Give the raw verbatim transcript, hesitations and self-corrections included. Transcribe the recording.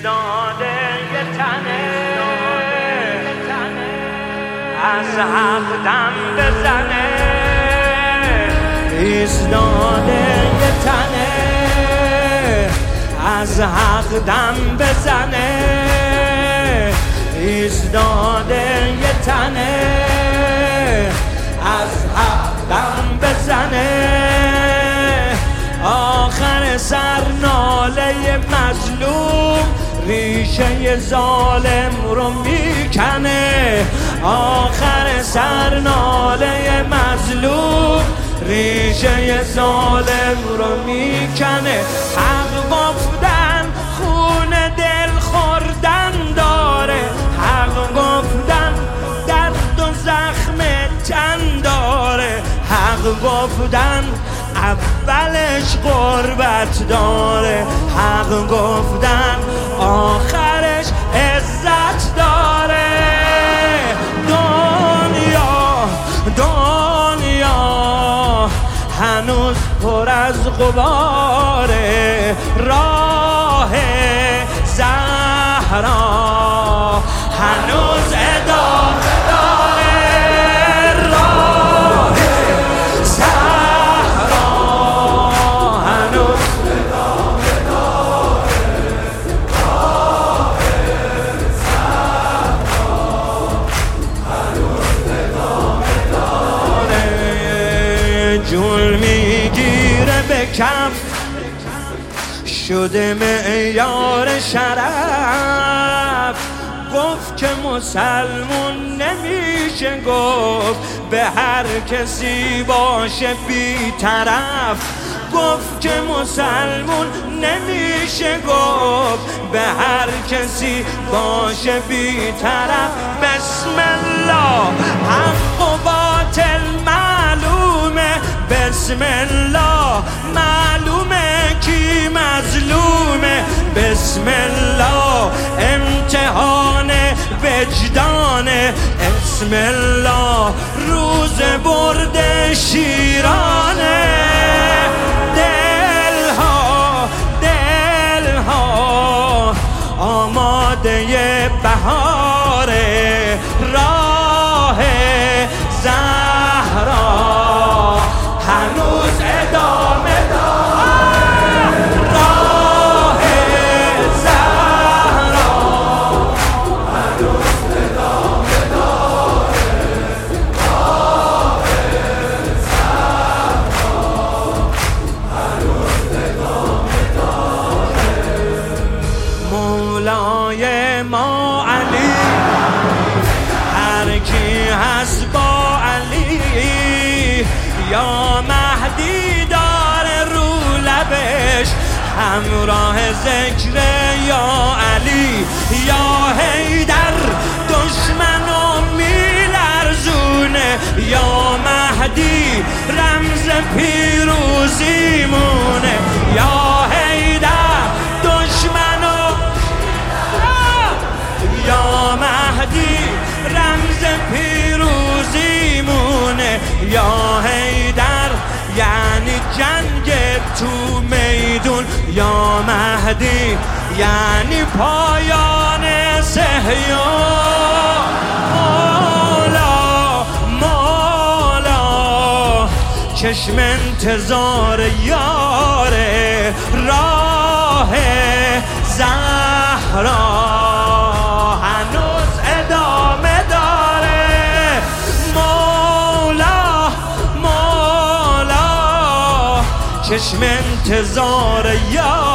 ایستاده یه تنه از حق دم بزنه، ایستاده یه تنه از حق دم بزنه، ایستاده یه تنه از حق دم بزنه. آخر سر ناله مظلوم ریشه ظالم رو میکنه، آخر سر ناله مظلوم ریشه ظالم رو میکنه. حق گفتن خون دل خوردن داره، حق گفتن درد و زخم تن داره، حق گفتن اولش غربت داره، حق گفتن آخرش عزت داره. دنیا دنیا هنوز پر از غباره، راه زهرا هنوز ادامه داره، راه زهرا هنوز ادامه داره، راه زهرا هنوز ادامه داره. جول میگیره به کف شده معیار شرف، گفت که مسلمون نمیشه گفت به هر کسی باشه بی طرف، گفت که مسلمون نمیشه گفت به هر کسی باشه بی طرف. بسم الله حق و باطل معلومه، بسم الله معلومه کی مظلومه، بسم الله امتحان وجدانه، بسم الله روز برد شیرانه. دلها دلها آماده بهاره، راه زهرا هنوز ادامه داره، راه زهرا هنوز ادامه داره، راه زهرا هنوز ادامه داره. مولای ما علی هر کی هست با علی، یا مهدی داره رو لبش همراه ذکر یا علی، یا حیدر دشمنو میلرزونه، یا مهدی رمز پیروزیمونه، یا حیدر دشمنو، یا مهدی رمز پیروزیمونه، یا حیدر یعنی جنگ تو میدون، یا مهدی یعنی پایان صهیون. مولا مولا چشم انتظار یاره، راه زهرا هنوز ادامه داره. مولا مولا چشم انتظار یاره،